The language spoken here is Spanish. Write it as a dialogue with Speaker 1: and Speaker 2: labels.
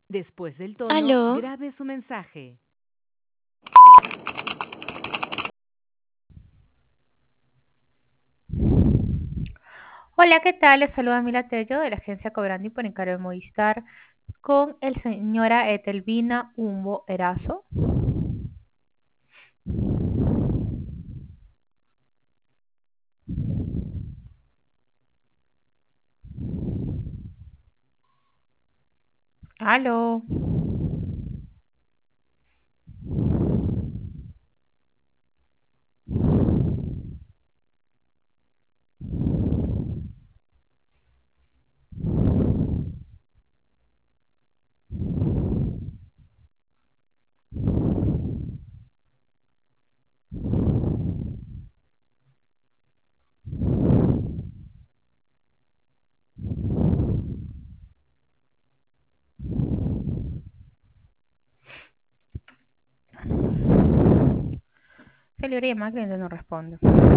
Speaker 1: Después del tono,
Speaker 2: Aló.
Speaker 1: grabe su mensaje.
Speaker 3: Hola, ¿qué tal? Les saluda Mila Tello de la agencia Cobrandi por encargo de Movistar con el señora Etelvina Humbo Erazo. Aló. Se le llamada, cliente no responde.